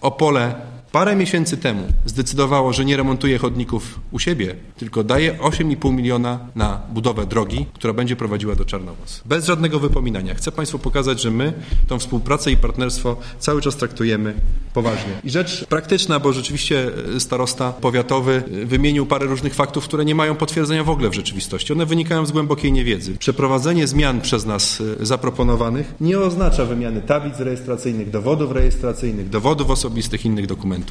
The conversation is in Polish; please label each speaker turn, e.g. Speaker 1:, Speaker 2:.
Speaker 1: Opole parę miesięcy temu zdecydowało, że nie remontuje chodników u siebie, tylko daje 8,5 miliona na budowę drogi, która będzie prowadziła do Czarnowoz. Bez żadnego wypominania. Chcę Państwu pokazać, że my tą współpracę i partnerstwo cały czas traktujemy poważnie. I rzecz praktyczna, bo rzeczywiście starosta powiatowy wymienił parę różnych faktów, które nie mają potwierdzenia w ogóle w rzeczywistości. One wynikają z głębokiej niewiedzy. Przeprowadzenie zmian przez nas zaproponowanych nie oznacza wymiany tablic rejestracyjnych, dowodów rejestracyjnych, dowodów osobistych, innych dokumentów.